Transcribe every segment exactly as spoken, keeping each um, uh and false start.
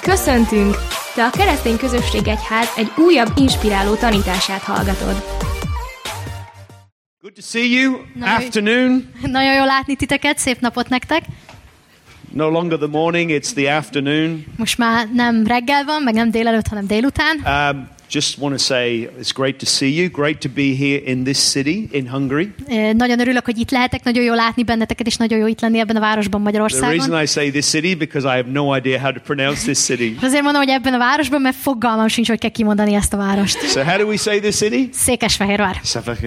Köszöntünk! Te a Keresztény Közösség Egyház egy újabb inspiráló tanítását hallgatod. Good to see you. Nagyon, Afternoon. Nagyon jó látni titeket, szép napot nektek. No longer the morning, it's the afternoon. Most már nem reggel van, meg nem délelőtt, hanem délután. Um, just want to say it's great to see you. Great to be here in this city, in Hungary. Eh, Nagyon örülök, hogy itt lehetek, nagyon jó látni benneteket, és nagyon jó itt lenni ebben a városban, The Magyarországon. reason I say this city because I have no idea how to pronounce this city. És azért mondom, hogy ebben a városban, mert fogalmam sincs, hogy kell kimondani ezt a várost. So how do we say this city? Székesfehérvár.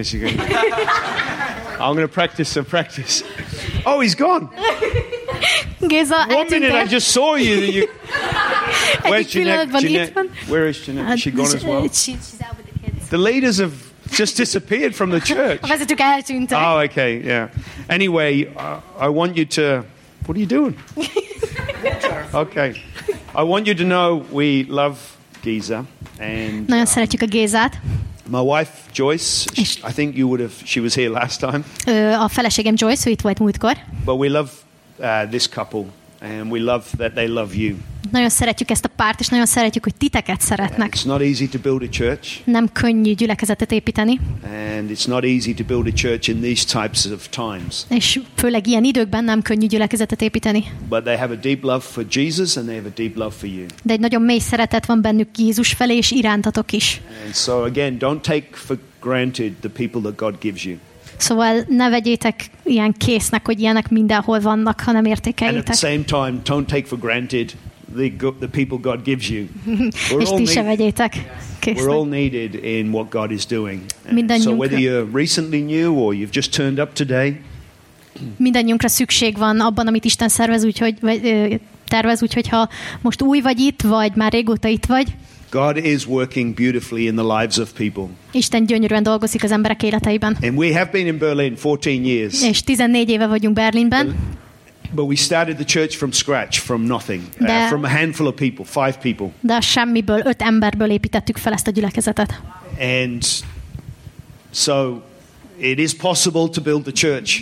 I'm going to practice some practice. Oh, he's gone. Géza, One minute I eltűntél. just saw you. you... Where's Egyik Jeanette? pillanatban itt Jeanette? van. Where is Jeanette? Is she gone as well? She- she's out with the kids. The leaders have just disappeared from the church. A vezetők eltűntek. Oh, okay, yeah. Anyway, uh, I want you to. What are you doing? Okay. I want you to know we love Giza, and Nagyon szeretjük a Gézát. my wife Joyce. I think you would have. She was here last time, Ö, A feleségem Joyce, ő itt volt múltkor. but we love uh, this couple, and we love that they love you. Nagyon szeretjük ezt a párt, és nagyon szeretjük, hogy titeket szeretnek. It's not easy to build a church, Nem könnyű gyülekezetet építeni, and it's not easy to build a church in these types of times. és főleg ilyen időkben nem könnyű gyülekezetet építeni. But they have a deep love for Jesus, and they have a deep love for you. De egy nagyon mély szeretet van bennük Jézus felé, és irántatok is. And so again, don't take for granted the people that God gives you. Szóval ne vegyétek ilyen késznek, hogy ilyenek mindenhol vannak, hanem And at the értékeljétek. same time, don't take for granted the, go- the people God gives you. We're És all, ti se need- vegyétek we're all késznek. needed in what God is doing. And Mindannyiunkra. so whether you're recently new or you've just turned up today, Mindannyiunkra szükség van abban, amit Isten szervez, úgyhogy, vagy, ö, tervez, úgyhogy ha most új vagy itt, vagy már régóta itt vagy, God is working beautifully in the lives of people. Isten gyönyörűen dolgozik az emberek életeiben. And we have been in Berlin fourteen years. És tizennégy éve vagyunk Berlinben, But we started the church from scratch, from nothing, uh, De- from a handful of people, five people. de a semmiből, öt emberből építettük fel ezt a gyülekezetet. And so it is possible to build the church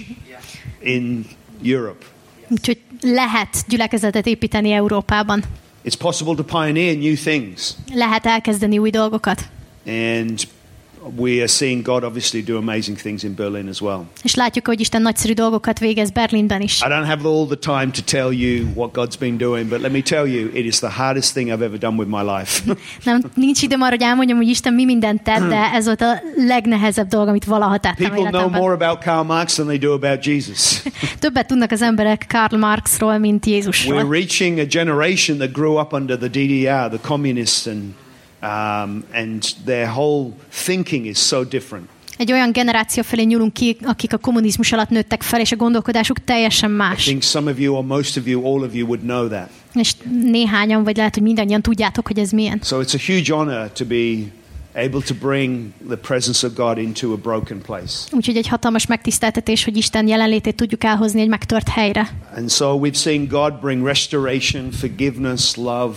in Europe. Úgyhogy lehet gyülekezetet építeni Európában. It's possible to pioneer new things. Lehet elkezdeni új dolgokat. And we are seeing God obviously do amazing things in Berlin as well. És látjuk, hogy Isten nagyszerű dolgokat végez Berlinben is. I don't have all the time to tell you what God's been doing, but let me tell you, it is the hardest thing I've ever done with my life. Nem, nincs időm arra, hogy elmondjam, hogy Isten mi mindent tett, de ez volt a legnehezebb dolog, amit valaha tettem People know életemben. more about Karl Marx than they do about Jesus. Többet tudnak az emberek Karl Marxról, mint Jézusról. We're reaching a generation that grew up under the D D R, the communists, and um, and their whole thinking is so different. Egy olyan generáció felé nyúlunk ki, akik a kommunizmus alatt nőttek fel, és a gondolkodásuk teljesen I más. think some of you or most of you, all of you would know that. És néhányan, vagy lehet, hogy mindannyian tudjátok, hogy ez milyen. So it's a huge honor to be able to bring the presence of God into a broken place. Úgyhogy egy hatalmas megtiszteltetés, hogy Isten jelenlétét tudjuk elhozni egy megtört helyre. And so we've seen God bring restoration, forgiveness, love,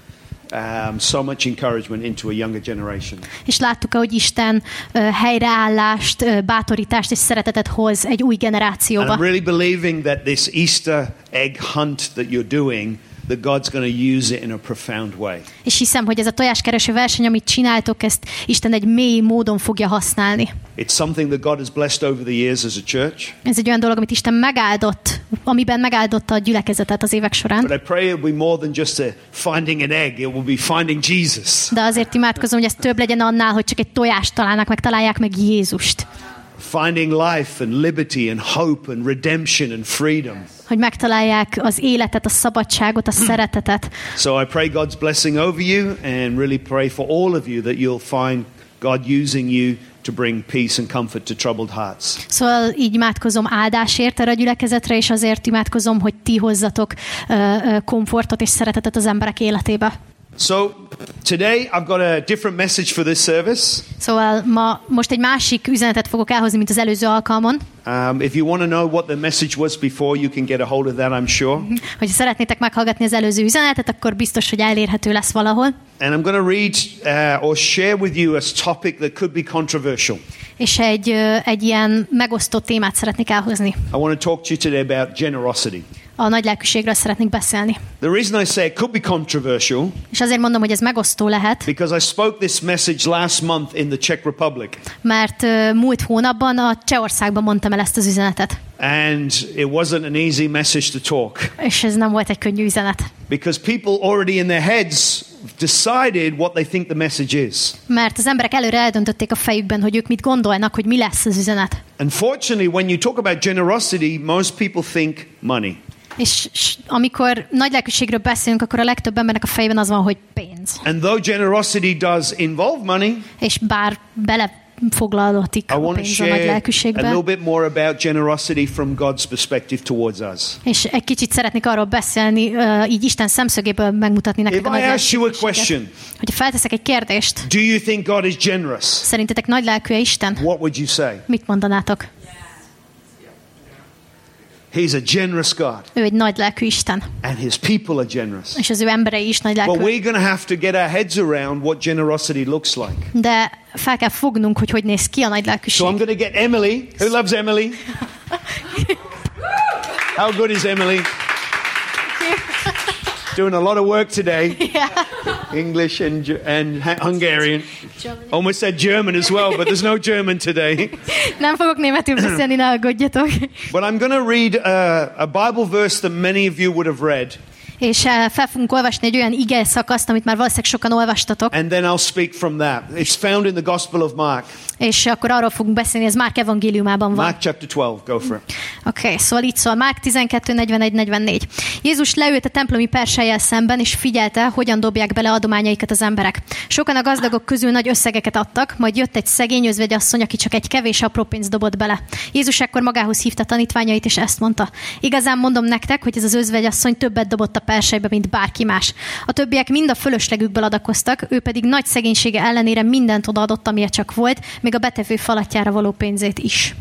um, so much encouragement into a younger generation. És láttuk, ahogy Isten ö, helyreállást, ö, bátorítást és szeretetet hoz egy új And generációba. I'm really believing that this Easter egg hunt that you're doing, that God's going to use it in a profound way. És hiszem, hogy ez a tojáskereső verseny, amit csináltok, ezt Isten egy mély módon fogja használni. It's something that God has blessed over the years as a church. Ez egy olyan dolog, amit Isten megáldott, amiben megáldotta a gyülekezetet az évek során. But I pray it will be more than just a finding an egg. It will be finding Jesus. De azért imádkozom, hogy ez több legyen annál, hogy csak egy tojást találnak meg, találják meg Jézust. Finding life and liberty and hope and redemption and freedom. Hogy megtalálják az életet, a szabadságot, a szeretetet. So I pray God's blessing over you and really pray for all of you that you'll find God using you to bring peace and comfort to troubled hearts. Szóval így imádkozom áldásért erre a gyülekezetre, és azért imádkozom, hogy ti hozzatok ö, ö, komfortot és szeretetet az emberek életébe. So today I've got a different message for this service. Szóval ma most egy másik üzenetet fogok elhozni, mint az előző alkalmon. Um, if you want to know what the message was before, you can get a hold of that, I'm sure. Hogyha szeretnétek meghallgatni az előző üzenetet, akkor biztos, hogy elérhető lesz valahol. And I'm going to read uh, or share with you a topic that could be controversial. És egy, ö, egy ilyen megosztó témát szeretnék elhozni. I want to talk to you today about generosity. a nagylelkűségről szeretnék beszélni. The reason I say it could be controversial, És azért mondom, hogy ez megosztó lehet, because I spoke this message last month in the Czech Republic. mert uh, múlt hónapban a Csehországban mondtam el ezt az üzenetet. And it wasn't an easy message to talk. És ez nem volt egy könnyű üzenet. Because people already in their heads decided what they think the message is. Mert az emberek előre eldöntötték a fejükben, hogy ők mit gondolnak, hogy mi lesz az üzenet. Unfortunately, when you talk about generosity, most people think money. És, és amikor nagylelkűségről beszélünk, akkor a legtöbb embernek a fejében az van, hogy pénz. And though generosity does involve money, És bár belefoglalódik I a want to pénz a share a nagylelkűségbe. little bit more about generosity from God's perspective towards us. És egy kicsit szeretnék arról beszélni, uh, így Isten szemszögéből megmutatni nektek If a I ask you a nagylelkűséget. question, Hogyha felteszek egy kérdést, do you think God is generous? szerintetek nagylelkű-e Isten? What would you say? Mit mondanátok? He's a generous God, Ő egy nagylelkű Isten, and his people are generous. és az ő emberei is But nagylelkű. we're going to have to get our heads around what generosity looks like. De fel kell fognunk, hogy hogy néz ki a So I'm nagylelkűség. going to get Emily. Who loves Emily? How good is Emily? Doing a lot of work today. English and Ge- and Ha- Hungarian. Almost said German as well, but there's no German today. Nem fogok németül beszélni, ne aggódjatok. But I'm going to read a, a Bible verse that many of you would have read, És eh, fel fogunk olvasni egy olyan ige szakaszt, amit már valószínűleg sokan olvastatok, and then I'll speak from that. It's found in the Gospel of Mark. és akkor arról fogunk beszélni, ez Márk evangéliumában van. Mark chapter twelve. Go for it. Oké, okay, szóval így szól, Márk tizenkettő negyvenegy negyvennégy. Jézus leült a templomi persejjel szemben, és figyelte, hogyan dobják bele adományaikat az emberek. Sokan a gazdagok közül nagy összegeket adtak, majd jött egy szegény özvegyasszony, aki csak egy kevés apró pénzt dobott bele. Jézus ekkor magához hívta tanítványait, és ezt mondta: igazán mondom nektek, hogy ez az özvegyasszony többet dobott a persejbe, mint bárki más. A többiek mind a fölöslegükből adakoztak, ő pedig nagy szegénysége ellenére mindent odaadott, amilyen csak volt, még a betevő falatjára való pénzét is.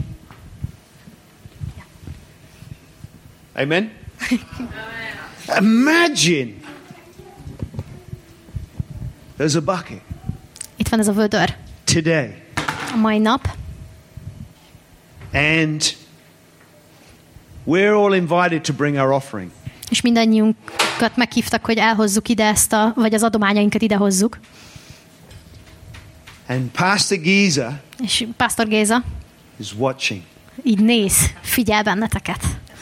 Amen. Imagine there's a bucket Itt van ez a vödör. today, A mai nap. and we're all invited to bring our offering. És mindannyiunkat meghívtak, hogy elhozzuk ide ezt a, vagy az adományainkat ide hozzuk. And Pastor Giza És Pásztor Géza is watching. így néz, figyel benneteket.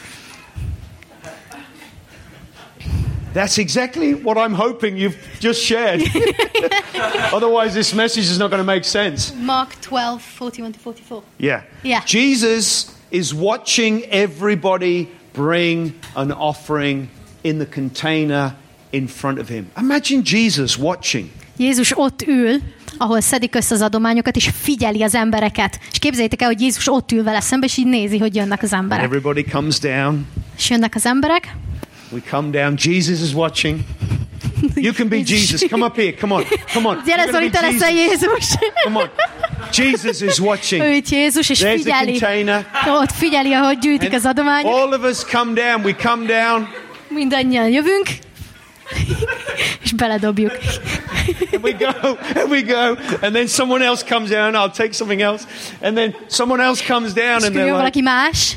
That's exactly what I'm hoping you've just shared. Otherwise, this message is not going to make sense. Mark twelve, forty-one to forty-four. Yeah. Yeah. Jesus is watching everybody bring an offering in the container in front of him. Imagine Jesus watching. Jézus ott ül, ahol szedik össze az adományokat, és figyeli az embereket. És képzeljétek el, hogy Jézus ott ül vele szembe, és így nézi, hogy jönnek az emberek. Everybody comes down. És jönnek az emberek. We come down. Jesus is watching. You can be Jesus. Come up here. Come on. Come on. Gyere, You're gonna Zoli, be te leszel Jesus. Jézus. Come on. Jesus is watching. Ő itt Jézus, és There's the figyeli. container. Ott figyeli, ahogy gyűjtik az adományok. All of us come down. We come down. Mindannyian jövünk, és beledobjuk. And we go, and we go, and then someone else comes down. I'll take something else, and then someone else comes down, És and akkor jön they're like, valaki más,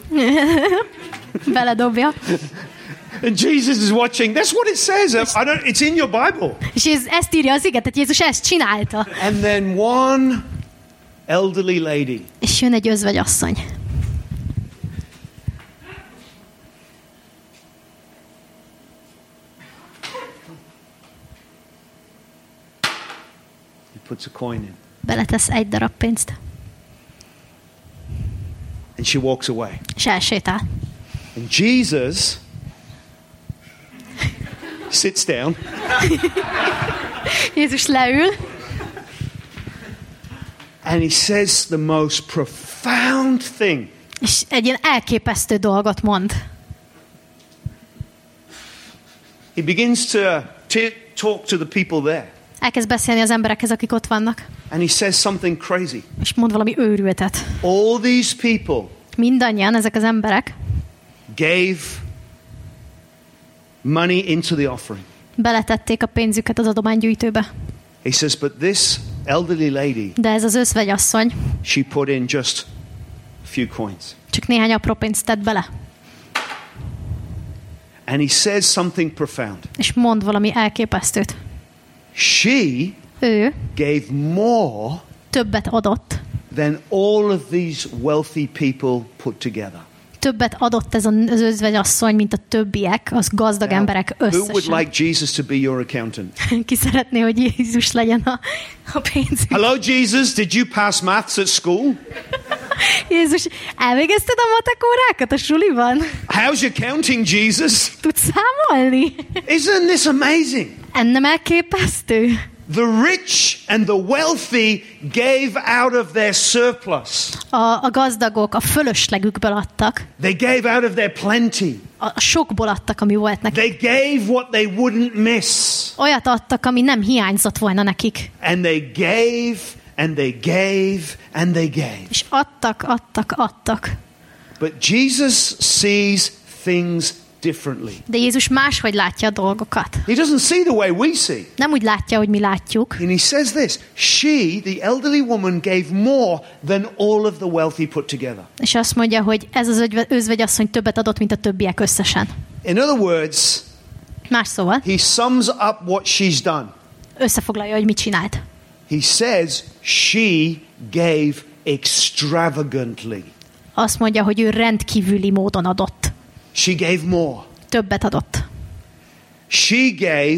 beledobja. and Jesus is watching. That's what it says. I don't. It's in your Bible. És ez, ezt írja az ige, tehát Jézus ezt csinálta. And then one elderly lady. És jön egy özvegyasszony. He puts a coin in, Beletesz egy darab pénzt, and she walks away. és elsétál. And Jesus sits down, Jézus leül, and he says the most profound thing. és egy ilyen elképesztő dolgot mond. He begins to t- talk to the people there, Elkezd beszélni az emberekhez, akik ott vannak, and he says something crazy. és mond valami őrültet. All these people Mindannyian, ezek az emberek gave money into the offering. beletették a pénzüket az adománygyűjtőbe. He says, but this elderly lady, De ez az özvegyasszony she put in just a few coins. csak néhány apró pénzt tett bele. And he says something profound. És mond valami elképesztőt. She Ő gave more többet adott, than all of these wealthy people put together. többet adott ez az özvegyasszony, mint a többiek, az gazdag Now, emberek who would összesen. like Jesus to be your accountant? Ki szeretné, hogy Jézus legyen a, a pénzügy? Hello, Jesus, did you pass maths at school? Jézus, elvégezted a matek órákat a suliban? How's your counting, Jesus? Tudsz számolni? Isn't this amazing? Ennem elképesztő. The rich and the wealthy gave out of their surplus. A, a gazdagok a fölöslegükből adtak, They gave out of their plenty. a, a sokból adtak, ami volt nekik. They gave what they wouldn't miss. Olyat adtak, ami nem hiányzott volna nekik. And they gave and they gave and they gave. És adtak, adtak, adtak. But Jesus sees things differently. De Jézus máshogy látja a dolgokat. He doesn't see the way we see. Nem úgy látja, hogy mi látjuk. And he says this, she, the elderly woman, gave more than all of the wealthy put together. És azt mondja, hogy ez az özvegyasszony többet adott, mint a többiek összesen. In other words, Más szóval, he sums up what she's done. összefoglalja, hogy mit csinált. He says she gave extravagantly. Azt mondja, hogy ő rendkívüli módon adott. She gave more. Többet adott. She gave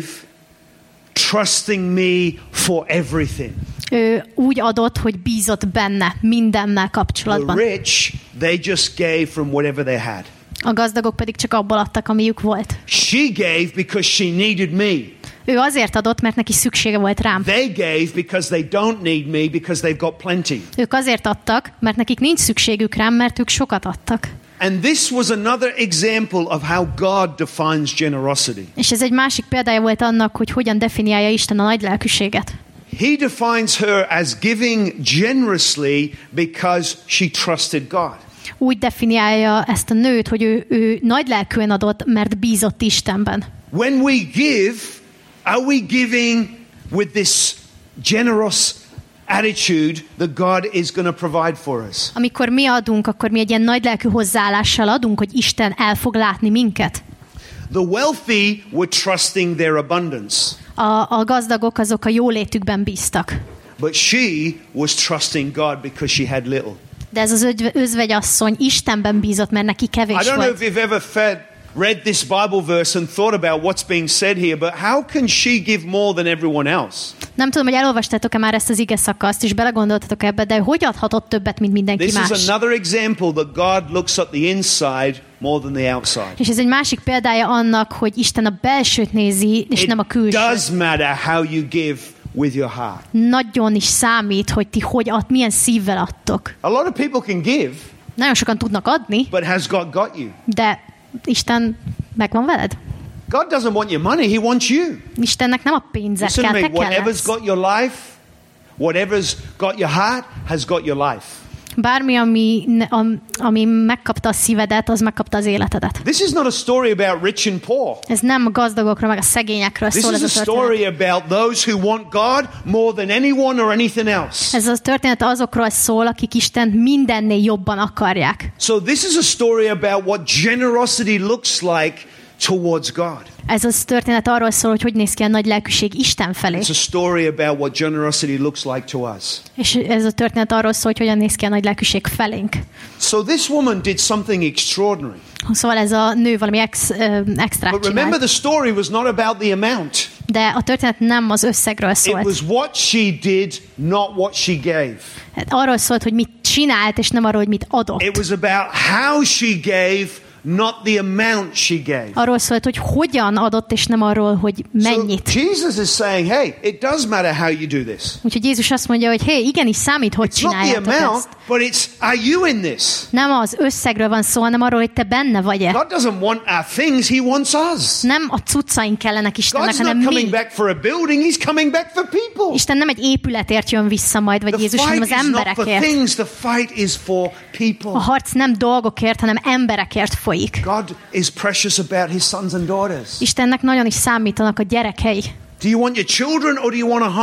trusting me for everything. Ő úgy adott, hogy bízott benne mindennel The kapcsolatban. rich, they just gave from whatever they had. A gazdagok pedig csak abból adtak, amiük volt. She gave because she needed me. Ő azért adott, mert neki szüksége volt rám. They gave because they don't need me because they've got plenty. Ők azért adtak, mert nekik nincs szükségük rám, mert ők sokat adtak. And this was another example of how God defines generosity. És ez egy másik példája volt annak, hogy hogyan definiálja Isten a nagy lelkűséget. He defines her as giving generously because she trusted God. Úgy definiálja ezt a nőt, hogy ő, ő nagy lelkűen adott, mert bízott Istenben. When we give, are we giving with this generous attitude that God is going to provide for us? Amikor mi adunk, akkor mi egy ilyen nagy lelkű hozzáállással adunk, hogy Isten el fog látni minket. The wealthy were trusting their abundance, A, a gazdagok azok a jólétükben bíztak. but she was trusting God because she had little. De ez az öv- özvegyasszony Istenben bízott, mert neki I kevés don't know volt. if you've ever fed, read this Bible verse and thought about what's being said here, but how can she give more than everyone else? Nem tudom, hogy elolvastátok-e már ezt az ige szakaszt, és belegondoltatok ebbe, de hogy adhatott többet, mint mindenki This más? is another example that God looks at the inside more than the outside. És ez egy másik példája annak, hogy Isten a belsőt nézi, és nem a It külsőt. does matter how you give with your heart. Nagyon is számít, hogy ti hogy ad, milyen szívvel adtok. A lot of people can give, Nagyon sokan tudnak adni, but has God got you? de Isten megvan veled. God doesn't want your money, He wants you. Istennek nem a pénzed Listen to kell, me, te kell whatever's lesz. got your life, whatever's got your heart, has got your life. Bármi, ami, am- ami megkapta a szívedet, az megkapta az életedet. This is not a story about rich and poor. Ez nem a gazdagokról, meg a szegényekről This szól is ez a a történet. story about those who want God more than anyone or anything else. Ez a történet azokról szól, akik Isten mindennél jobban akarják. So this is a story about what generosity looks like towards God. Ez a történet arról szól, hogy hogy néz ki a nagy lelkűség Isten felé. It's a story about what generosity looks like to us. És ez a történet arról szól, hogy hogyan néz ki a nagy lelkűség felénk. So this woman did something extraordinary. Szóval ez a nő valami ex, ö, extrát But remember, csinált. the story was not about the amount. De a történet nem az összegről It szólt. was what she did, not what she gave. Hát arról szólt, hogy mit csinált, és nem arról, hogy mit adott. It was about how she gave, not the amount she gave. Arról szólt, hogy hogyan adott, és nem arról, hogy mennyit. So Jesus is saying, hey, it does matter how you do this. Úgyhogy Jézus azt mondja, hogy hé, igenis számít, hogy It's not the csináljátok amount, ezt. but it's, are you in this? Nem az összegről van szó, hanem arról, hogy te benne vagy-e. God doesn't want our things, He wants us. Nem a cuccaink kellenek Istennek, God's hanem not mi. coming back for a building, He's coming back for people. Isten nem egy épületért jön vissza majd, vagy The Jézus, hanem fight az is not for emberekért. things, the fight is for A people. harc nem dolgokért, hanem emberekért folyik. God is precious about His sons and daughters. Istennek nagyon is számítanak a gyerekei. Do you want your children or do you want a home?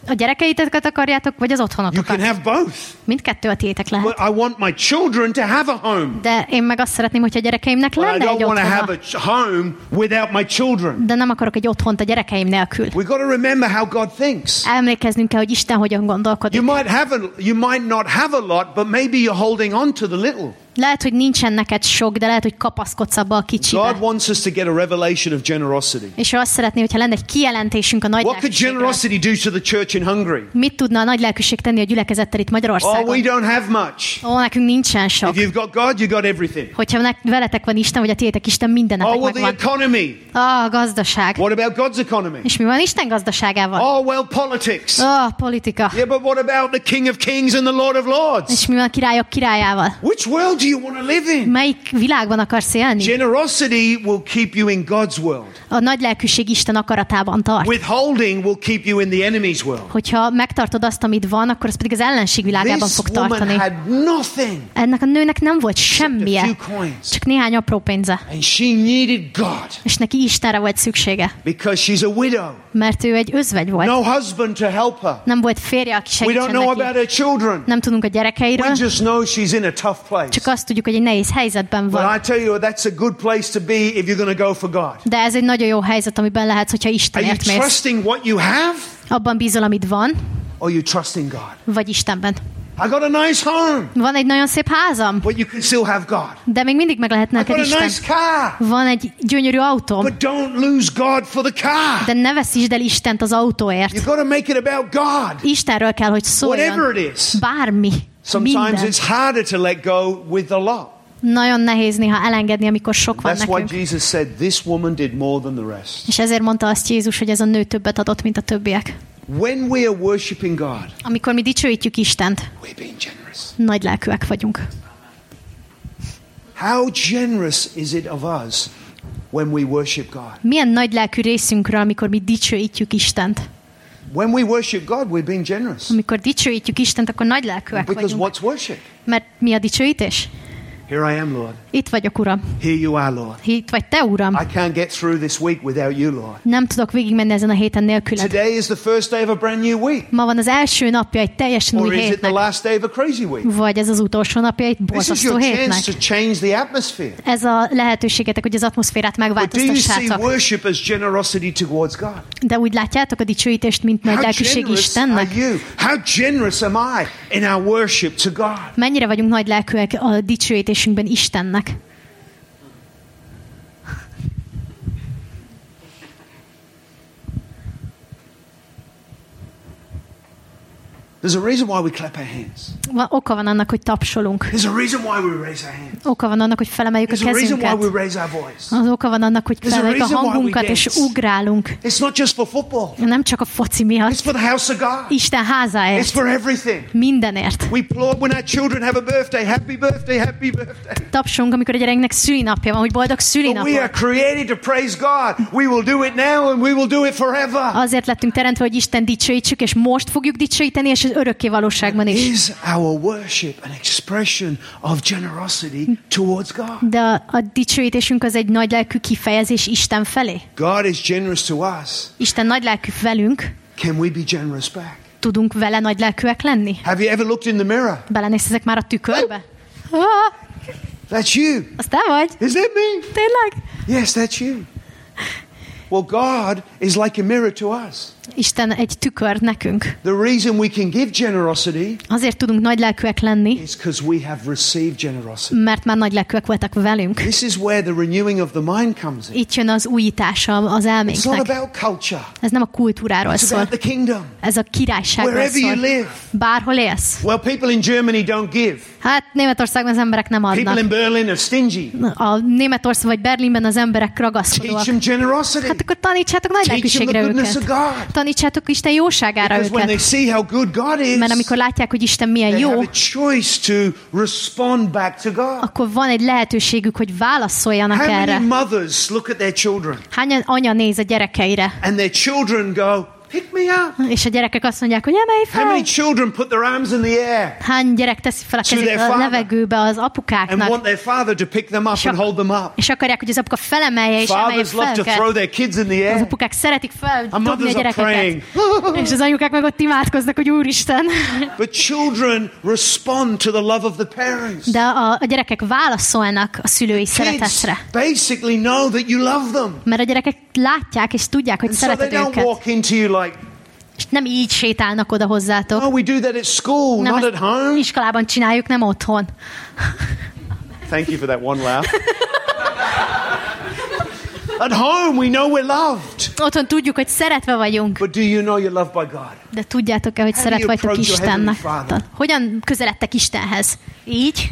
A gyerekeiteket akarjátok, vagy az You otthonotokat? can have both. Mindkettő a tiétek lehet. But I want my children to have a home. De én meg azt szeretném, hogyha a gyerekeimnek But I lenne don't egy want to have otthona. a ch- home without my children. De nem akarok egy otthont a gyerekeim nélkül. We've got to remember how God thinks. Emlékeznünk kell, hogy Isten hogyan gondolkodik. You might have a, you might not have a lot, but maybe you're holding on to the little. Lehet, hogy nincsen neked sok, de lehet, hogy kapaszkodsz abba a God kicsibe. wants us to get a revelation of generosity. És ő azt szeretné, hogyha lenne egy kijelentésünk a nagy What could lelkűségről. generosity do to the church in Hungary? Mit tudna a nagy lelkűség tenni a gyülekezettel itt Oh, we Magyarországon? don't have much. Ó, nekünk nincsen sok. If you've got God, you got everything. Hogyha nek- veletek van Isten, vagy a tiétek Isten, mindenetek Oh, well, the megvan. economy. Ah, a gazdaság. What about God's economy? És mi van Isten gazdaságával? Oh, well, politics. Ah, politika. Yeah, but what about the King of Kings and the Lord of Lords? És mi van a királyok királyával? Which world do you want to live in? Melyik világban akarsz élni? Generosity will keep you in God's world. A nagy lelkűség Isten akaratában tart. Withholding will keep you in the enemy's world. Hogyha megtartod azt, amit van, akkor az pedig az ellenség világában This fog woman tartani. had nothing Ennek a nőnek nem volt a semmije, few coins. csak néhány apró pénze. And she needed God És neki Istenre volt szüksége, because she's a widow. mert ő egy özvegy volt. No husband to help her. Nem volt férje, aki We don't segítsen know about neki. her children. Nem tudunk a gyerekeiről, We just know she's in a tough place. csak azt tudjuk, hogy egy nehéz helyzetben But van. I tell you, that's a good place to be if you're going to go for God. De ez egy nagyon jó helyzet, amiben lehetsz, hogyha Are you Istenért mész. trusting what you have, Abban bízol, amit van, or are you trusting God? vagy Istenben. I got a nice home, Van egy nagyon szép házam, but you can still have God. de még mindig meg lehet I neked got a Isten. nice car, Van egy gyönyörű autóm, but don't lose God for the car. de ne veszítsd el Istent az autóért. You've got to make it about God, Istenről kell, hogy whatever szóljon. it is. Bármi. Sometimes Minden. it's harder to let go with a lot. Nagyon nehéz néha elengedni, amikor sok van That's why nekünk. Jesus said, this woman did more than the rest. És ezért mondta azt Jézus, hogy ez a nő többet adott, mint a többiek. When we are worshiping God, Amikor mi dicsőítjük Istent, we're being generous. nagy lelkűek vagyunk. How generous is it of us when we worship God? Milyen nagy lelkű részünkről, amikor mi dicsőítjük Istent. When we worship God, we're being generous. Amikor dicsőítjük Istent, akkor nagy lelkűek Because vagyunk. what's worship? Mert mi a dicsőítés? Here I am, Lord. Itt vagyok, Uram. Here you are, Lord. Itt vagy Te, Uram. I can't get through this week without you, Lord. Nem tudok végigmenni ezen a héten nélküled. Today is the first day of a brand new week. Ma van az első napja egy teljesen Or új is it the hétnek. last day of a crazy week? Vagy ez az utolsó napja egy This is borzasztó your hétnek. chance to change the atmosphere. Ez a lehetőségetek, hogy az atmoszférát But do you see megváltoztassátok. worship as generosity towards God? De úgy látjátok a dicsőítést, mint nagy How lelkűség generous are Istennek? you? How generous am I in our worship to God? Mennyire vagyunk nagy lelkűek a dicsőítésünkben Istennek? There's a reason why we clap our hands. Van, oka van annak, hogy tapsolunk. There's a reason why we raise our hands. Oka van annak, hogy felemeljük a There's a reason why kezünket. we raise our voice. Az oka van annak, hogy There's a felemeljük a reason why we hangunkat és dance. ugrálunk. It's not just for football. Nem csak a foci It's miatt. for the house of God. Isten It's házáért. for everything. Mindenért. We applaud when our children have a birthday. Happy birthday, happy birthday. Tapsolunk, amikor a gyereknek szülinapja van, hogy boldog But we are szülinapot. created to praise God. We will do it now and we will do it forever. Azért lettünk teremtve, hogy Isten dicsőítsük, és most fogjuk dicsőíteni, és az örökké valóságban is. Is our worship an expression of generosity towards God? De a, a dicsőítésünk az egy nagy lelkű kifejezés Isten felé. God is generous to us. Isten nagy lelkű velünk. Can we be generous back? Tudunk vele nagy lelkűek lenni? Have you ever looked in the mirror? Belenéztetek már a tükörbe? Ah, That's you. az te vagy? Is that me? Tényleg? Yes, that's you. Well, God is like a mirror to us. Isten egy tükör nekünk. The reason we can give generosity Azért tudunk nagy lelkűek lenni, is because we have received generosity. mert már nagy lelkűek voltak velünk. This is where the renewing of the mind comes in. Itt jön az újítása az It's not elménknek. about culture. Ez nem a kultúráról It's szól. about the kingdom. Ez a királyságról Wherever you szól. live. Bárhol élsz. Well, people in Germany don't give. Hát Németországban az emberek nem People adnak. in Berlin are stingy. A Németország vagy Berlinben az emberek Teach ragaszkodóak. them generosity. Hát akkor tanítsátok nagy Teach them the lelkűségre goodness of őket. God. Tanítsátok Isten jóságára Because when they őket. see how good God is, Mert amikor látják, hogy Isten milyen they jó, have a choice to respond back to God. akkor van egy lehetőségük, hogy válaszoljanak How erre. many mothers look at their children Hány anya néz a gyerekeire, and their children go, Pick me up. És a gyerekek azt mondják, hogy emelj How many fel. children put their arms in the air Hány gyerek teszi fel a To kezét their a father. levegőbe az and apukáknak, want their father to pick them up És and ak- hold them up? és akarják, hogy az apuka felemelje és emelje Fathers love fel to őket. throw their kids in the Az air. apukák szeretik feldobni a mothers are gyerekeket. praying. És az anyukák meg ott imádkoznak, hogy Úristen. But children respond to the love of the parents. De a, a gyerekek válaszolnak a szülői Kids szeretetre. basically know that you love them. Mert a gyerekek látják és tudják, hogy And so they szereted don't őket. walk into you like, És nem így sétálnak oda hozzátok. oh, we do that at school, Nem, not ezt at home. iskolában csináljuk, nem otthon. Thank you for that one laugh. At home, we know we're loved. Otthon tudjuk, hogy szeretve vagyunk. But do you know you're loved by God? De tudjátok-e, hogy How szeret do you vagytok approach your Istennek? Heavenly Father? Tehát hogyan közeledtek Istenhez? Így?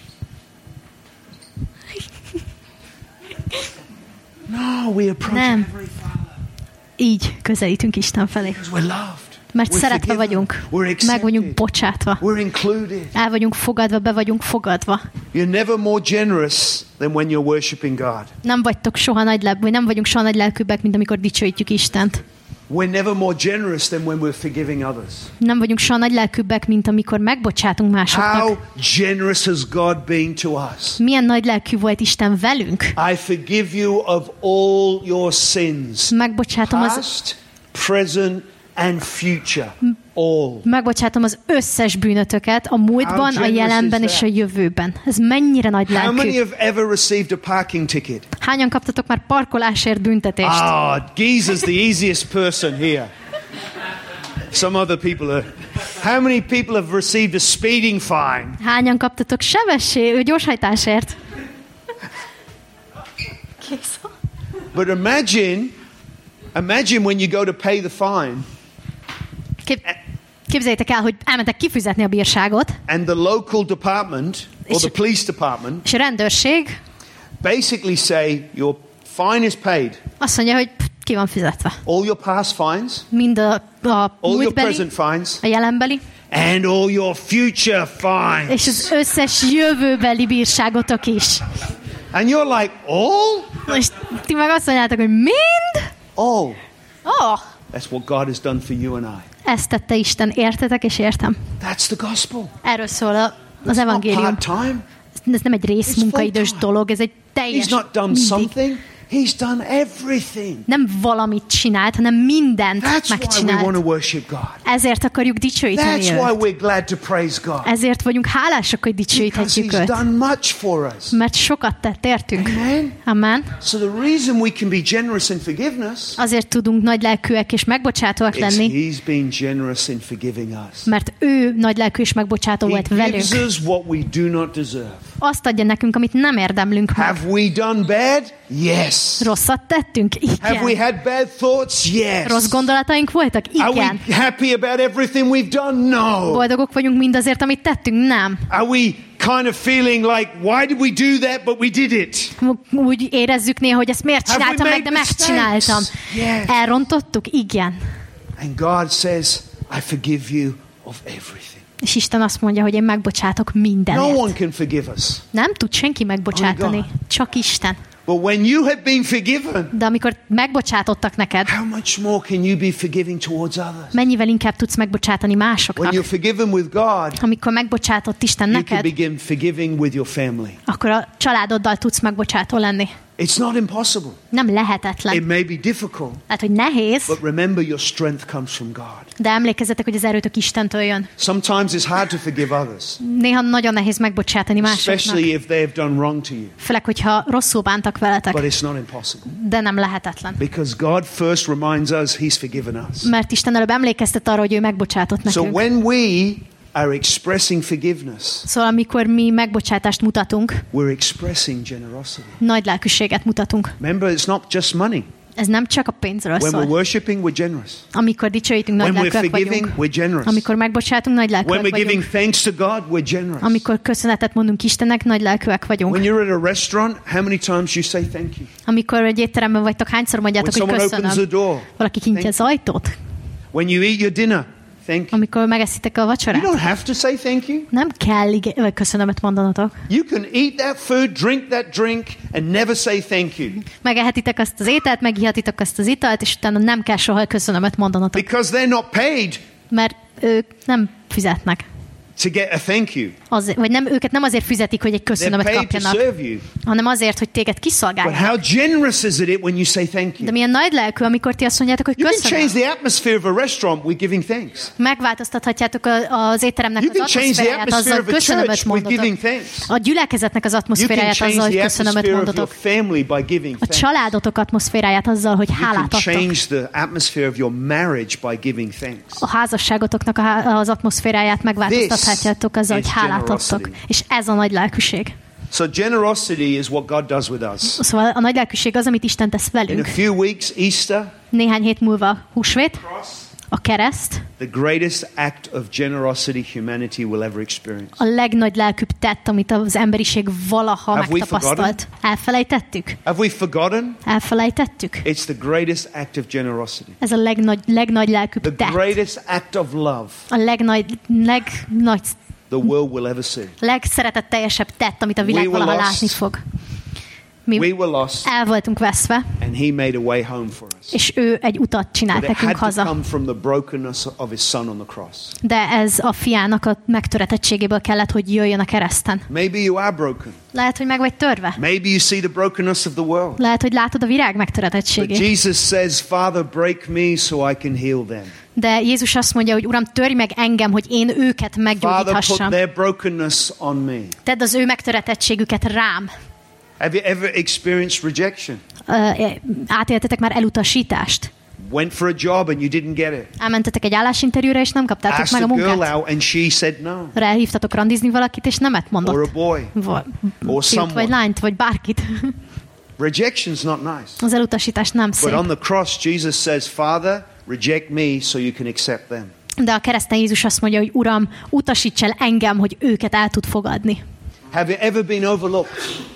No, we approach Nem. our Heavenly Father Így közelítünk Isten felé. because we're loved. Mert We're szeretve forgiven. vagyunk. We're Meg vagyunk accepted. bocsátva. We're included. El vagyunk fogadva, be vagyunk fogadva. You're never more generous than when you're worshiping God. Nem vagytok soha nagy lelkű, vagy nem vagyunk soha nagy lelkűbbek, mint amikor dicsőítjük Istent. We're never more generous than when we're forgiving others. Nem vagyunk soha nagy lelkűbbek, mint amikor megbocsátunk How másoknak. generous has God been to us? Milyen nagy lelkű volt Isten velünk. I forgive you of all your sins, Megbocsátom az, past, present, and future. All. megbocsátom az összes bűnötöket a múltban, How a generous jelenben is és a that? jövőben. Ez mennyire nagy How many lelkű. have ever received a parking ticket? Hányan kaptatok már parkolásért büntetést? Ah, Geezer's the easiest person here. Some other people are. How many people have received a speeding fine? Hányan kaptatok sebessé, gyorshajtásért? Kész. But imagine, imagine when you go to pay the fine Kép, képzeljétek el, hogy elmentek kifizetni a bírságot, and the local department or És- the police department és a rendőrség basically say your fine is paid. azt mondja, hogy pff, ki van fizetve. All your past fines, Mind a, a all your múltbeli, present fines, a jelenbeli, and all your future fines. és az összes jövőbeli bírságotok is. And you're like, all? És ti meg azt mondjátok, hogy mind? All. Oh, That's what God has done for you and I. ezt tette Isten, értetek és értem. That's the gospel. Erről szól a, az It's not evangélium. part-time. Ez nem egy részmunkaidős full-time. dolog, ez egy teljes He's not done mindig. something. He's done everything. Nem valamit csinált, hanem mindent That's why we want megcsinált. to worship God. Ezért akarjuk dicsőíteni That's why őt. we're glad to praise God. Ezért vagyunk hálásak, hogy Because dicsőíthetjük He's őt. done much for us. Mert sokat tett, értünk. Amen. Amen. So the reason we can be generous in forgiveness Azért tudunk nagy lelkűek és megbocsátóak is lenni, He's been generous in forgiving us. mert ő nagy lelkű és megbocsátó He volt velünk. gives us what we do not deserve. Azt adja nekünk, amit nem érdemlünk meg. Have we done bad? Yes. Rosszat tettünk? Have we Igen. had bad thoughts? Yes. Rossz gondolataink voltak? Are Igen. we happy about everything we've done? No. Boldogok vagyunk mindazért, amit tettünk? Nem. Are we kind of feeling like, why did we do that, but we did it? Úgy érezzük néha, hogy ezt miért Have we csináltam meg, de made megcsináltam. mistakes? Yes. Elrontottuk? Igen. And God says, I forgive you of everything. És Isten azt mondja, hogy én megbocsátok No mindenért. one can forgive us. Nem tud senki megbocsátani, Only csak Isten. But when you have been forgiven, De amikor megbocsátottak neked, how much more can you be forgiving towards others? mennyivel inkább tudsz megbocsátani When másoknak. you're forgiven with God, Amikor megbocsátott Isten you can neked, begin forgiving with your family. akkor a családoddal tudsz megbocsátó lenni. It's not impossible. Nem It lehetetlen. may be difficult, Lehet, hogy nehéz, but remember your strength comes from God. de emlékezzetek, hogy az erőtök Istentől jön. Sometimes it's hard to forgive others, Néha nagyon nehéz megbocsátani másoknak. especially if they have done wrong to you. Főleg, hogyha rosszul bántak veletek, But it's not impossible. de nem lehetetlen. Because God first reminds us He's forgiven us. Mert Isten előbb emlékeztet arra, hogy ő megbocsátott So nekünk. when we are expressing forgiveness, Szóval amikor mi megbocsátást mutatunk, we're expressing generosity. nagy lelkűséget mutatunk. Remember, it's not just money. Ez nem csak a pénzről When we're szól. worshiping, we're generous. Amikor dicsőítünk, nagy When we're lelkűek forgiving, vagyunk. we're generous. Amikor megbocsátunk, nagy When lelkűek we're giving vagyunk. thanks to God, we're generous. Amikor köszönetet mondunk Istennek, nagy lelkűek vagyunk. When you're at a restaurant, how many times you say thank you? Amikor egy étteremben vagytok, hányszor When mondjátok, hogy someone opens the köszönöm? door, Valaki kinyitja az ajtót? when you eat your dinner, thank you. amikor megeszitek a You vacsorát. don't have to say thank you. Nem kell ige- vagy köszönömet mondanotok. You can eat that food, drink that drink, and never say thank you. Megehetitek azt az ételt, megihatitok azt az italt, és utána nem kell soha köszönömet mondanotok. Because they're not paid Mert ők nem fizetnek. to get a thank you. Az, vagy nem, őket nem azért fizetik, hogy egy They're köszönömet paid to kapjanak, serve you. hanem azért, hogy téged But kiszolgáljanak. how generous is it when you say thank De you? milyen nagy lelkű, amikor ti azt mondjátok, hogy You can change köszönöm. the atmosphere of a restaurant with giving thanks. Megváltoztathatjátok a- az étteremnek You az can change the atmoszféráját atmosphere azzal, of a köszönömet church with giving mondotok. thanks. A gyülekezetnek az You can atmoszféráját change azzal, hogy the köszönömet atmosphere of your mondotok. family by giving A thanks. családotok atmoszféráját azzal, hogy You hálát can adtok. change the atmosphere of your marriage by giving thanks. A házasságotoknak a há- az atmoszféráját megváltoztathatjátok azzal, hogy This is hálát adtok. generosity. És ez a nagy lelkűség. So generosity is what God does with us. Szóval a nagy lelkűség az, amit Isten tesz In a velünk. few weeks, Easter, Néhány hét múlva húsvét, cross, a kereszt, the greatest act of generosity humanity will ever experience. a legnagy lelkűbb tett, amit az emberiség valaha Have we megtapasztalt. Elfelejtettük? Have we forgotten? Elfelejtettük? It's the greatest act of generosity. Ez a legnagy, legnagy lelkűbb The tett. greatest act of love A legnagy, legnagy, the world will ever see. legszeretetteljesebb tett, amit a világ We were valaha lost. látni fog. Mi We were lost, el voltunk veszve, and He made a way home for us. és ő egy utat csinált But it nekünk had to haza. come from the brokenness of His Son on the cross. De ez a fiának a megtöretettségéből kellett, hogy jöjjön a kereszten. Maybe you are broken. Lehet, hogy meg vagy törve. Maybe you see the brokenness of the world. Lehet, hogy látod a virág But megtöretettségét. Jesus says, Father, break me so I can heal them. De Jézus azt mondja, hogy Uram, törj meg engem, hogy én őket Father, put meggyógyíthassam. their brokenness on me. Tedd az ő megtöretettségüket rám. Have you ever experienced rejection? Ö, Átéltetek már elutasítást? Went for a job and you didn't get it. Elmentetek egy állásinterjúra, és nem kaptátok Asked meg a a girl munkát? out and she said no. Ráhívtatok randizni valakit, és nemet Or a mondott. boy. Va- Or fiút, vagy someone. lányt, vagy bárkit. Rejection's not nice. Az elutasítás nem But on szép. the cross, Jesus says, Father, reject me so you can accept them. De a kereszten Jézus azt mondja, hogy Uram, utasíts el engem, hogy őket el tud fogadni. Have you ever been overlooked?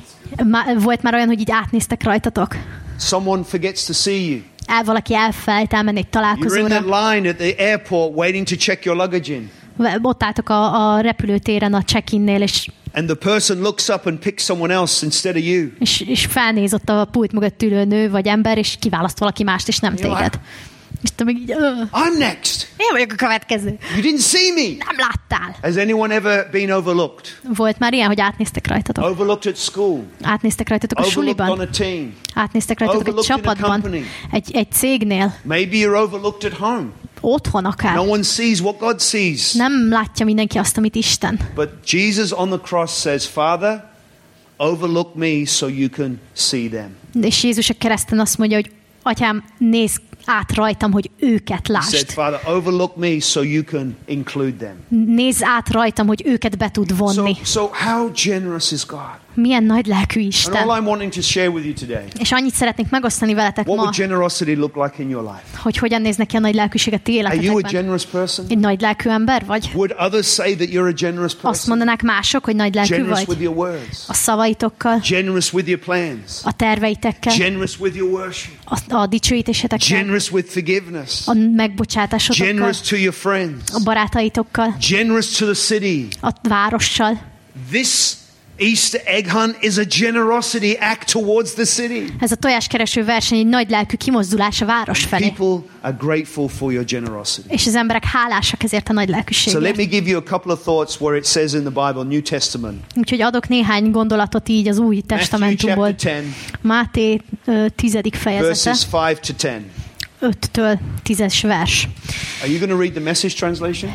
Má- Volt már olyan, hogy így átnéztek rajtatok? Someone forgets to see you. El valaki elfelejt elmenni egy You're in találkozóra. that line at the airport waiting to check your luggage in. Ott álltok a, a repülőtéren a check-innél, és, And the person looks up and picks someone else instead of you. és, és felnéz ott a pult mögött ülő nő vagy ember, és kiválaszt valaki mást, és nem Jó, téged. hát- És te meg így, "Ö, I'm next. én vagyok a következő. You didn't see me. Nem láttál. Has anyone ever been overlooked? Volt már ilyen, hogy átnéztek rajtatok? Overlooked at school. Átnéztek rajtatok a Overlooked on suliban? a team. Átnéztek rajtatok egy Overlooked in a csapatban? company. Egy, egy cégnél? Maybe you're overlooked at home. Otthon akár? No one sees what God sees. Nem látja mindenki azt, amit Isten. But Jesus on the cross says, Father, overlook me so you can see them. És Jézus a kereszten azt mondja, hogy Atyám, nézz át rajtam, hogy őket He said, lásd. Father, overlook me so you can include them. Nézz át rajtam, hogy őket be tud So, vonni. so how generous is God? Milyen nagy lelkű And Isten. all I'm wanting to share with you today, És annyit szeretnék megosztani veletek what ma, would generosity look like in your life? hogy hogyan néz neki a nagy lelkűség a ti Are you a életetekben. generous person? Egy nagy lelkű ember vagy? Would others say that you're a generous Azt person? mondanák mások, hogy nagy lelkű Generous with vagy? your words, A szavaitokkal, generous with your plans, a terveitekkel, generous with your worship, a, a dicsőítésetekkel, generous with forgiveness, a megbocsátásotokkal, generous to your friends, a barátaitokkal, generous to the city. a várossal. This Easter egg hunt is a generosity act towards the city. Ez a tojáskereső verseny egy nagy lelkű kimozdulás a város felé. People are grateful for your generosity. És az emberek hálásak ezért a nagy So let lelkűségért. me give you a couple of thoughts where it says in the Bible, New Testament, Úgyhogy adok néhány gondolatot így az új Matthew testamentumból. chapter ten, Máté ö, tizedik fejezete, verses five to ten. öttől tízes vers. Are you going to read the Message translation?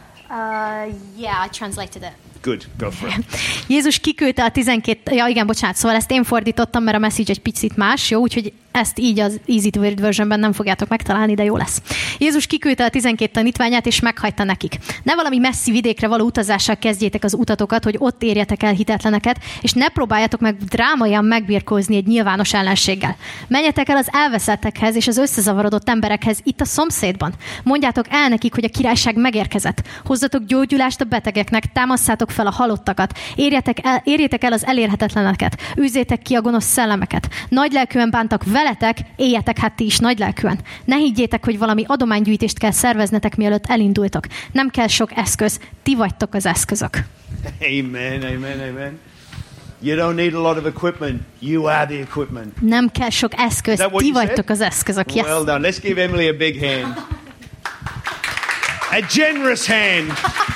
Uh, yeah, I translated it. Good, go for it. Jézus kiküldte a tizenkét... Ja, igen, bocsánat, szóval ezt én fordítottam, mert a message egy picit más, jó? Úgyhogy ezt így az Easy to Read versionben nem fogjátok megtalálni, de jó lesz. Jézus kiküldte a tizenkét tanítványát, és meghagyta nekik. Ne valami messzi vidékre való utazással kezdjétek az utatokat, hogy ott érjetek el hitetleneket, és ne próbáljatok meg drámaian megbirkózni egy nyilvános ellenséggel. Menjetek el az elveszettekhez és az összezavarodott emberekhez itt a szomszédban. Mondjátok el nekik, hogy a királyság megérkezett. Hozzatok gyógyulást a betegeknek, támasszátok támadjátok fel a halottakat, érjetek el, érjétek el az elérhetetleneket, űzzétek ki a gonosz szellemeket. Nagylelkűen bántak veletek, éljetek hát ti is nagylelkűen. Ne higgyétek, hogy valami adománygyűjtést kell szerveznetek, mielőtt elindultok. Nem kell sok eszköz, ti vagytok az eszközök. Amen, amen, amen. You don't need a lot of equipment. You are the equipment. Nem kell sok eszköz, ti vagytok az eszközök. Yes. Well done. Let's give Emily a big hand. A generous hand.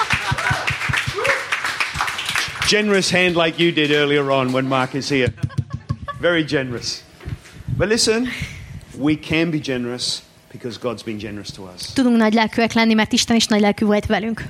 Generous hand like you did earlier on when Mark is here. Very generous. But listen, we can be generous because God's been generous to us. Tudunk nagylelkűek lenni, mert Isten is nagylelkű volt velünk.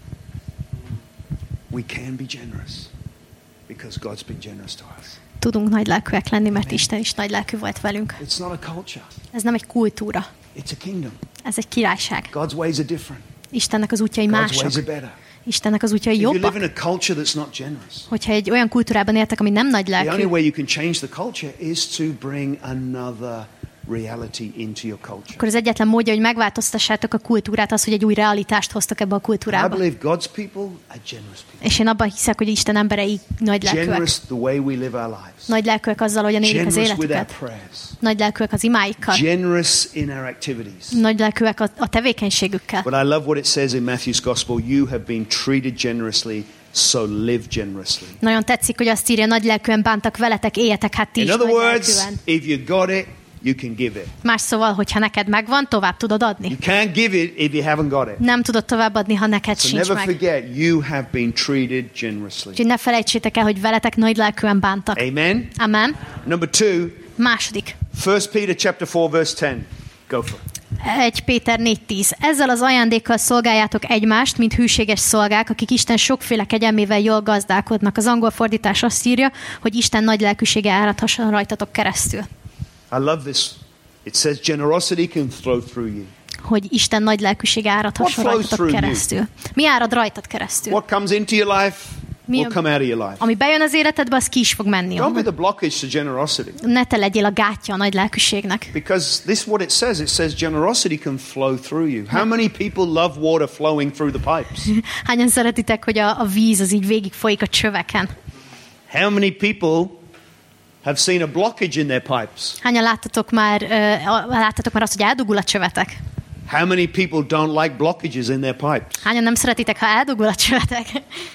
We can be generous because God's been generous to us. Tudunk nagylelkűek lenni, mert Isten is nagylelkű volt velünk. It's not a culture. Ez nem egy kultúra. It's a kingdom. Ez egy királyság. God's ways are different. Istennek az útjai God's mások. ways are better. Istennek az útjai If you jobbak. live in a culture that's not generous, Hogyha egy olyan kultúrában éltek, ami nem the only nagylelkű, way you can change the culture is to bring another reality into your culture. akkor az egyetlen módja, hogy megváltoztassátok a kultúrát, az, hogy egy új realitást hoztak ebbe a I kultúrába. believe God's people are generous people. És én abban hiszek, hogy Isten emberei nagylelkűek. Generous the way we live our lives. Nagylelkűek azzal, hogyan élik az Generous with our életüket. prayers. Nagylelkűek az imáikkal. Generous in our activities. Nagylelkűek a, a tevékenységükkel. But I love what it says in Matthew's Gospel. You have been treated generously, so live generously. Nagyon tetszik, hogy azt írja, nagylelkűen bántak veletek, éljetek hát ti is In other words, nagylelkűen. if you got it, you can give it. Más szóval, hogyha neked megvan, tovább tudod adni. You can't give it if you haven't got it. Nem tudod továbbadni, ha neked So sincs never meg. forget, you have been treated generously. Úgyhogy ne felejtsétek el, hogy veletek nagylelkűen bántak. Amen. Amen. Number two, Második. First Peter chapter four, verse ten. Go for it. Egy Péter négy tíz. Ezzel az ajándékkal szolgáljátok egymást, mint hűséges szolgák, akik Isten sokféle kegyelmével jól gazdálkodnak. Az angol fordítás azt írja, hogy Isten nagy lelkűsége áradhasson rajtatok keresztül. I love this. It says generosity can flow through you. Hogy Isten nagy lelkűsége áradhasson What flows rajtatok through you? keresztül. Mi árad rajtad keresztül? What comes into your life Mi will a- come out of your life. Ami bejön az életedbe, az ki is fog menni. Don't be the blockage to generosity. Ne te legyél a gátja a nagy lelkűségnek. Because this is what it says. It says generosity can flow through you. How many people love water flowing through the pipes? Hányan szeretitek, hogy a, a víz az így végig folyik a csöveken? How many people have seen a blockage in their pipes? Hányan láttatok már, uh, láttatok már azt, hogy eldugul a csövetek? How many people don't like blockages in their pipes? Hányan nem szeretitek, ha eldugul a csövetek?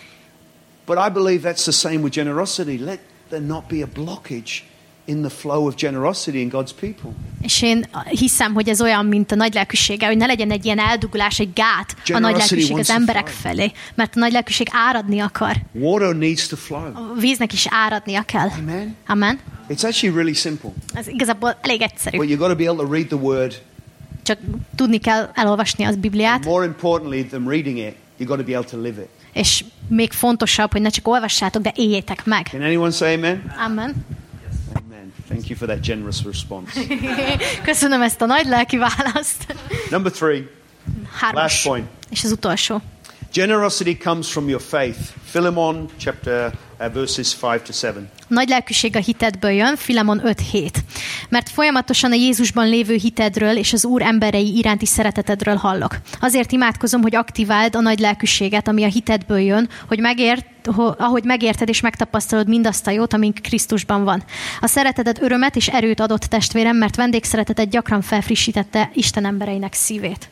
But I believe that's the same with generosity. Let there not be a blockage in the flow of generosity in God's people. És én hiszem, hogy ez olyan, mint a nagy lelkűsége, hogy ne legyen egy ilyen eldugulás, egy gát a nagy lelkűség az emberek felé. Mert a nagy lelkűség áradni akar. Water needs to flow. A víznek is áradnia kell. Amen. Amen. It's actually really simple. Ez igazából elég egyszerű. But you've got to be able to read the word. Csak tudni kell elolvasni az Bibliát, More importantly than reading it, you've got to be able to live it. és még fontosabb, hogy ne csak olvassátok, de éljétek meg. Can anyone say amen? Amen. Amen. Thank you for that generous response. Köszönöm ezt a nagy lelki választ. Number three, Hármas. last point. És az utolsó. Generosity comes from your faith. Philemon chapter uh, verses five to seven. Nagy lelkűség a hitedből jön, Filemon öt hét. Mert folyamatosan a Jézusban lévő hitedről és az Úr emberei iránti szeretetedről hallok. Azért imádkozom, hogy aktiváld a nagy lelkűséget, ami a hitedből jön, hogy megért, ahogy megérted és megtapasztalod mindazt a jót, amink Krisztusban van. A szereteted örömet és erőt adott, testvérem, mert vendégszereteted gyakran felfrissítette Isten embereinek szívét.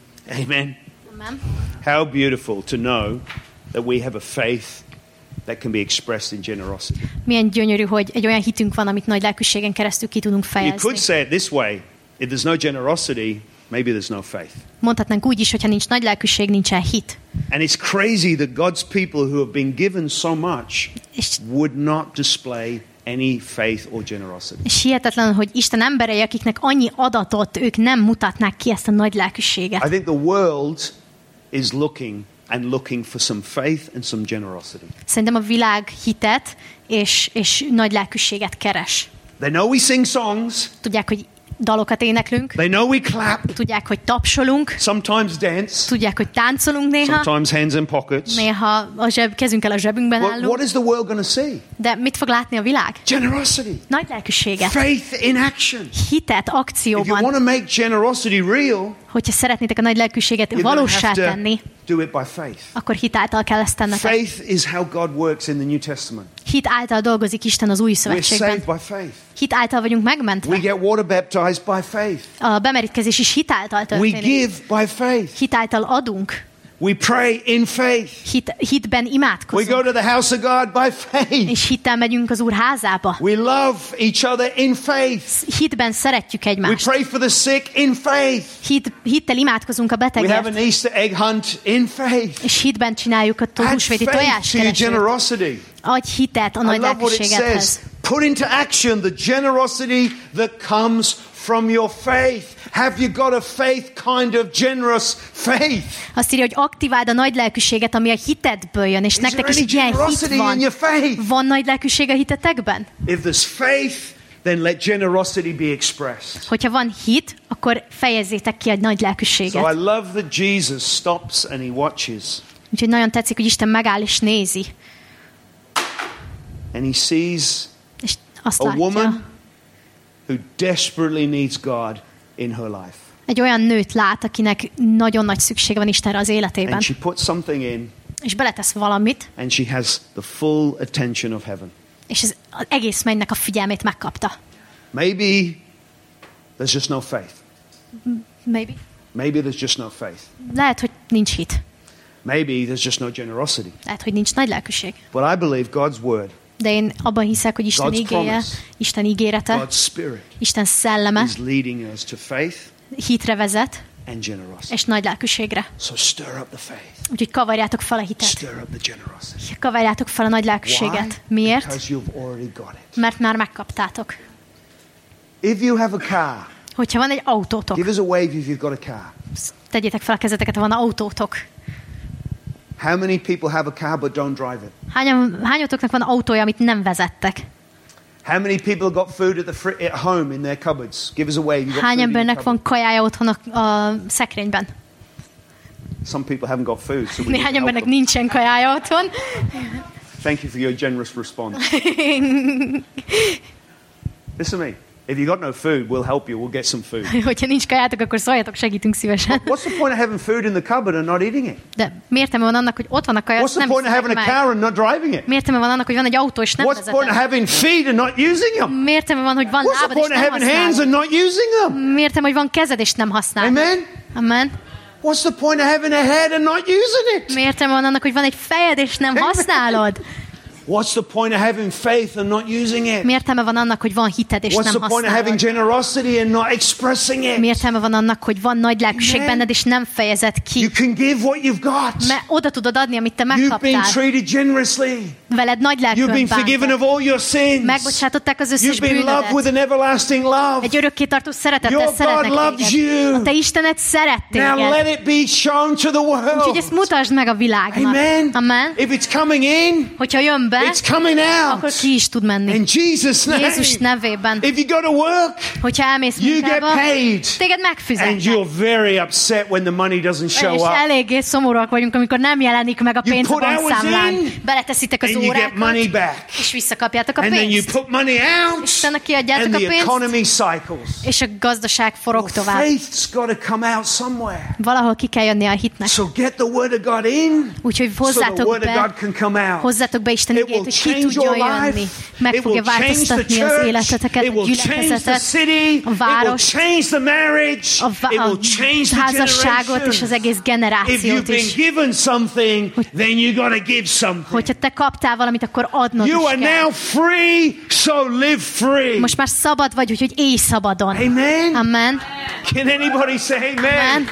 Amen. Amen. How beautiful to know that we have a faith that can be expressed in generosity. Milyen gyönyörű, hogy egy olyan hitünk van, amit nagy lelkűségen keresztül ki tudunk You could fejezni. say it this way: if there's no generosity, maybe there's no faith. Mondhatnánk úgy is, hogyha nincs nagy lelkűség, nincsen hit. And it's crazy that God's people who have been given so much És, would not display any faith or generosity. és hihetetlen, hogy Isten emberei, akiknek annyi adatot, ők nem mutatnák ki ezt a nagy lelkűséget. I think the world is looking and looking for some faith and some generosity. Szerintem a világ hitet és, és nagy lelkűséget keres. They know we sing songs, Tudják, hogy dalokat éneklünk, they know we clap, tudják, hogy tapsolunk, sometimes dance, tudják, hogy táncolunk néha, sometimes hands in pockets. néha a zseb, kezünkkel a zsebünkben What, what állunk, is the world going to see? de mit fog látni a világ? Generosity. Nagy lelkűséget, Faith in action. hitet If you want akcióban. to make generosity real, hogyha szeretnétek a nagy lelkűséget You're gonna valóssá have to tenni, do it by faith. akkor hit által kell ezt tennetek. Faith is how God works in the New Testament. Hit által dolgozik Isten az új We're szövetségben. saved by faith. Hit által vagyunk We megmentve. get water baptized by faith. A bemerítkezés is hit által We történik. give by faith. Hit által adunk. We pray in faith. Hit, hitben We imádkozunk. go to the house of God by faith. És hittel megyünk az Úr házába. We love each other in faith. Hitben szeretjük We egymást. pray for the sick in faith. Hit, hittel imádkozunk a We have an betegért. Easter egg hunt in faith. És hitben csináljuk a Add húsvéti faith to your tojáskeresőt. generosity. Adj hitet a I nagy love what it lelkűségedhez. says. Put into action the generosity that comes from your faith. Have you got a faith kind of generous faith? Azt írja, hogy aktiváld a nagy lelkűséget, ami a hitedből jön, és Is there nektek is any egy ilyen hit generosity in van. your faith? Van nagy lelkűség a hitetekben? If there's faith, then let generosity be expressed. Hogyha van hit, akkor fejezzétek ki egy nagy So I lelkűséget. love that Jesus stops and he watches Úgyhogy nagyon tetszik, hogy Isten megáll és nézi. and he sees És azt a látja, woman who desperately needs God in her life. egy olyan nőt lát, akinek nagyon nagy szüksége van Istenre az életében. And she puts something in És beletesz valamit, and she has the full attention of heaven. és az az egész mennynek a figyelmét megkapta. Maybe there's just no faith. Maybe. Maybe there's just no faith. Lehet, hogy nincs hit. Maybe there's just no generosity. Lehet, hogy nincs nagy lelkűség. But I believe God's word, De én abban hiszek, hogy Isten God's igéje, promise. Isten ígérete, God's spirit Isten szelleme is leading us to faith hitre vezet, and generosity. és nagy lelkűségre. So stir up the faith. Úgyhogy kavarjátok fel a hitet. Stir up the generosity. Kavarjátok fel a nagy Why? lelkűséget. Miért? Because you've already got it. Mert már megkaptátok. If you have a car, Hogyha van egy autótok, give us a wave if you've got a car. tegyétek fel a kezeteket, ha van autótok. How many people have a car but don't drive it? Hányan, hányatoknak van autója, amit nem vezettek? How many people have got food at the fr- at home in their cupboards? Give us a wave. You've got Hány food in your embernek cupboard. van kajája otthon a, a szekrényben? Some people haven't got food, so we need to Néhány help embernek them. nincsen kajája otthon. Thank you for your generous response. Listen to me. If you got no food, we'll help you. We'll get some food. Hogyha nincs kajátok, akkor szóljatok, segítünk szívesen. What's the point of having food in the cupboard and not eating it? De miért értelme van annak, hogy ott van a kaja, What's azt the nem point of having a hiszek meg? car and not driving it? Miért értelme van annak, hogy van egy autó, és nem What's the point of vezeted? having feet and not using them? Miért értelme van, hogy van What's the lábad, és point of nem having hands and használod? not using them? Miért értelme, hogy van kezed, és nem használod? Amen? Amen. What's the point of having a head and not using it? Miért értelme van annak, hogy van egy fejed, és nem Amen. használod? What's the point of having faith and not using it? Miért értelme van annak, hogy van hited, és What's nem the point of having használod? generosity and not expressing Miért it? értelme van annak, hogy van nagy lelkűség Amen. benned, és nem fejezed ki? You can give what you've got. Mert oda tudod adni, amit te You've been megkaptál. treated generously. Veled nagy You've lelkűen been forgiven of bántak. all your sins. Megbocsátották az összes You've been loved with bűnödet. an everlasting love. Egy örökkétartó szeretettel Your God szeretnek loves téged. you. A te Istened szeret Now téged. let it be shown to the Úgyhogy ezt world. mutasd meg a világnak. Amen. Amen. If it's coming in, Hogyha jön be, it's coming akkor out. ki is tud menni. In Jesus' name. Jézus nevében. If you go to work, Hogyha elmész you get munkába, paid. téged And megfizetnek. you're very upset when the money doesn't show És up. eléggé szomorúak vagyunk, amikor nem jelenik meg a You pénz a put hours bankszámlán. in, Beleteszitek az And you get money órákat, back. és visszakapjátok a And then you pénzt. put money out. És utána kiadjátok And a the pénzt, economy cycles. és a gazdaság forog Well, tovább. faith's got to come out somewhere. Valahol ki kell jönni a hitnek. So get the word of God in. Úgyhogy So the hozzátok word of God be, can come out. hozzátok be Isten It igét, will hogy ki change tudjon your jönni. life. Meg It fogja will change the változtatni az church. életeteket, It a will change the gyülekezetet, city. a It will várost, change the marriage. a, vá- It a will change the házasságot és az generation. egész If you've generációt been is. given something, then you got to give something. Hogyha te kaptál valamit, akkor adnod You is are kell. now free, so live free. Most már szabad vagy, úgyhogy élj szabadon. Amen. Amen. Can anybody say amen? Amen.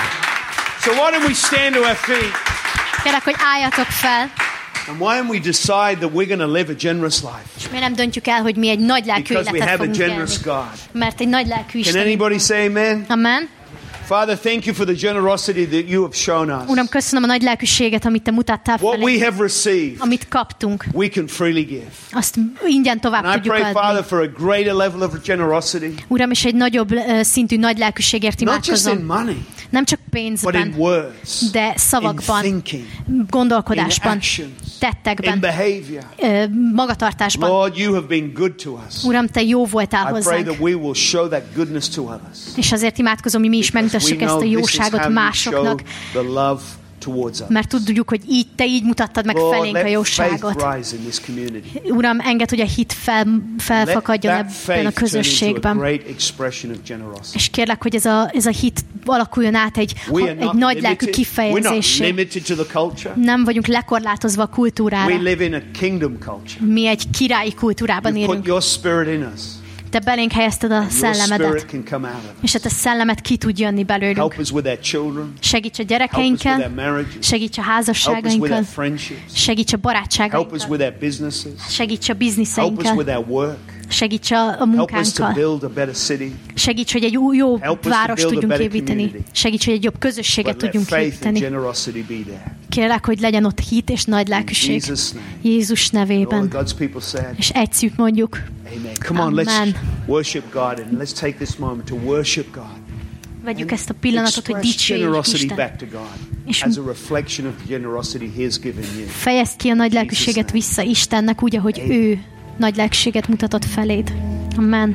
So why don't we stand to our feet? Kérlek, hogy álljatok fel, And why don't we decide that we're going to live a generous life? és miért nem döntjük el, hogy mi egy nagy lelkű Because we életet have a fogunk élni. generous God. Mert egy nagy lelkű Can Isten. anybody say amen? Amen. Father, thank you for the generosity that you have shown us. Uram, köszönöm a nagy lelkűséget, amit te mutattál What we felé. have received, Amit kaptunk, we can freely give. azt ingyen tovább And I tudjuk pray, Father, adni. for a greater level of generosity. Uram, és egy nagyobb ö, szintű nagy lelkűségért Not just in imádkozom. money, Nem csak pénzben, but in words, de szavakban, in thinking, gondolkodásban, in actions, tettekben, in behavior. ö, magatartásban. Lord, you have been good to us. Uram, Te jó voltál I pray hozzánk. that we will show that goodness to others. És azért imádkozom, hogy mi is Because we megmutassuk ezt a know this is jóságot how you másoknak, show the love towards us. mert tudjuk, hogy így Te így mutattad meg Lord, felénk a let jóságot. faith rise in this community. Uram, engedd, hogy a hit fel, felfakadjon Let that ebben a faith turn into a közösségben. great expression of generosity. És kérlek, hogy ez a, ez a hit alakuljon át egy, We are egy not nagy lelkű limited. We're not kifejezésé. limited to the culture. Nem vagyunk lekorlátozva a kultúrára. We live in a kingdom culture. Mi egy királyi kultúrában You put élünk. your spirit in us. Te belénk helyezted a Your spirit szellemedet, can come out of és us. a Te szellemet ki tud jönni belőlünk. Help us with our children. Segíts a Help us with our gyerekeinkkel, marriages. segíts a Help us with our házasságainkkal, friendships. segíts a Help us barátságainkkal, with our businesses. segíts a Help us bizniszeinkkel, with our work. segíts a, a Help us to munkánkkal, build a better city. segíts, hogy egy új, jó Help us to várost build a tudjunk better építeni, community. segíts, hogy egy jobb közösséget But let tudjunk faith and építeni. generosity be there. Kérlek, hogy legyen ott hit és nagy In lelkűség. Jesus' name. Jézus And all nevében. the God's people said, És együtt mondjuk, amen. Come on, let's Amen. worship God and let's take this moment to worship God. vegyük ezt a pillanatot, hogy Express dicsérjük generosity Isten. back to God És as a reflection of the generosity He has given you. Fejezd ki a nagy lelkűséget vissza Istennek, úgy, ahogy Amen. ő nagy lelkűséget mutatott feléd. Amen.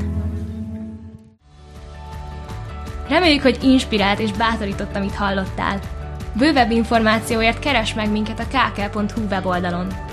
Reméljük, hogy inspirált és bátorított, amit hallottál. Bővebb információért keresd meg minket a kákel pont hu weboldalon.